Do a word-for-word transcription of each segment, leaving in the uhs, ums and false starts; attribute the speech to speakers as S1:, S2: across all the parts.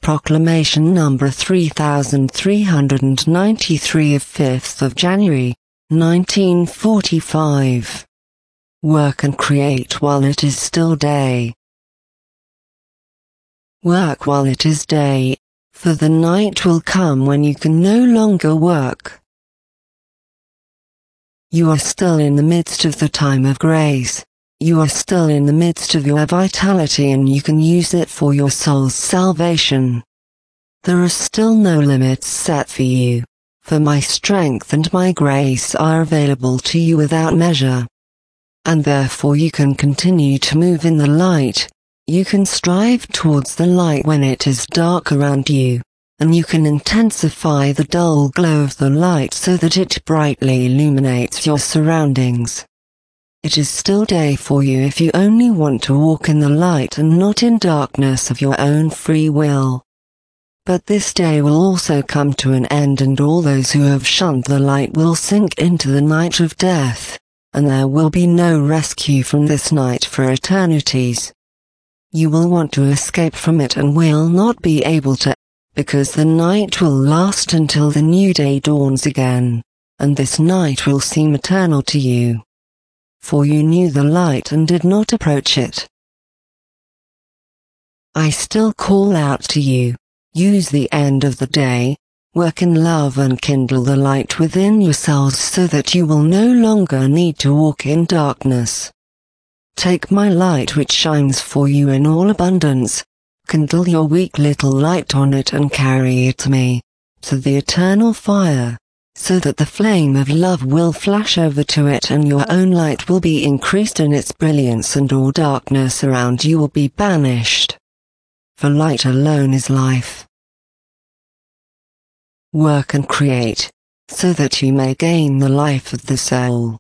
S1: Proclamation number three thousand three hundred ninety-three of fifth of January, nineteen forty-five. Work and create while it is still day. Work while it is day, for the night will come when you can no longer work. You are still in the midst of the time of grace. You are still in the midst of your vitality and you can use it for your soul's salvation. There are still no limits set for you, for my strength and my grace are available to you without measure. And therefore you can continue to move in the light. You can strive towards the light when it is dark around you, and you can intensify the dull glow of the light so that it brightly illuminates your surroundings. It is still day for you if you only want to walk in the light and not in darkness of your own free will. But this day will also come to an end, and all those who have shunned the light will sink into the night of death, and there will be no rescue from this night for eternities. You will want to escape from it and will not be able to, because the night will last until the new day dawns again, and this night will seem eternal to you. For you knew the light and did not approach it. I still call out to you, use the end of the day, work in love and kindle the light within yourselves so that you will no longer need to walk in darkness. Take my light which shines for you in all abundance, kindle your weak little light on it and carry it to me, to the eternal fire, so that the flame of love will flash over to it and your own light will be increased in its brilliance and all darkness around you will be banished. For light alone is life. Work and create, so that you may gain the life of the soul.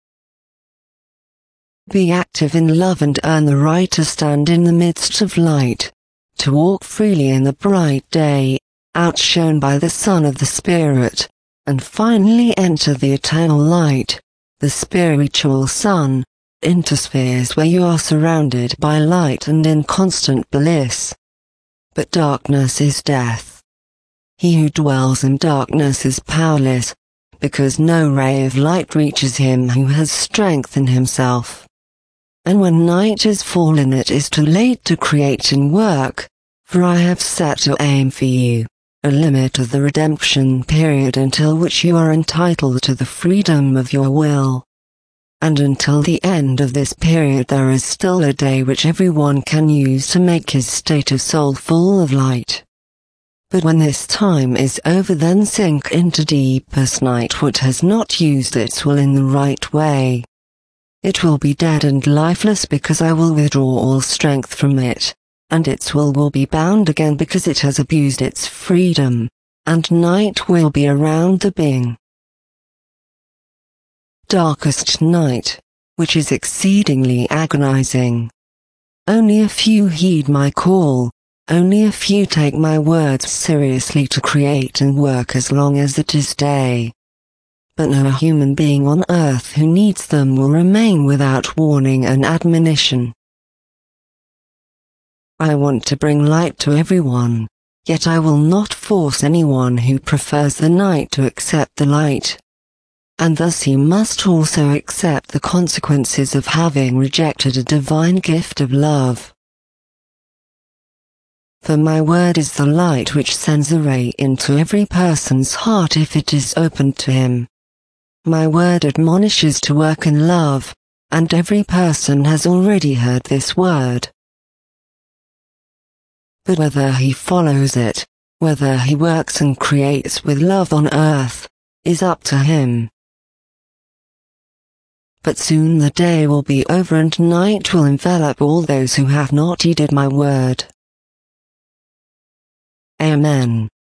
S1: Be active in love and earn the right to stand in the midst of light, to walk freely in the bright day, outshone by the sun of the Spirit, and finally enter the eternal light, the spiritual sun, into spheres where you are surrounded by light and in constant bliss. But darkness is death. He who dwells in darkness is powerless, because no ray of light reaches him who has strength in himself. And when night is fallen it is too late to create and work, for I have set to aim for you a limit of the redemption period until which you are entitled to the freedom of your will. And until the end of this period there is still a day which everyone can use to make his state of soul full of light. But when this time is over, then sink into deepest night what has not used its will in the right way. It will be dead and lifeless because I will withdraw all strength from it, and its will will be bound again because it has abused its freedom, and night will be around the being. Darkest night, which is exceedingly agonizing. Only a few heed my call, only a few take my words seriously to create and work as long as it is day. But no human being on earth who needs them will remain without warning and admonition. I want to bring light to everyone, yet I will not force anyone who prefers the night to accept the light. And thus he must also accept the consequences of having rejected a divine gift of love. For my word is the light which sends a ray into every person's heart if it is opened to him. My word admonishes to work in love, and every person has already heard this word. But whether he follows it, whether he works and creates with love on earth, is up to him. But soon the day will be over and night will envelop all those who have not heeded my word. Amen.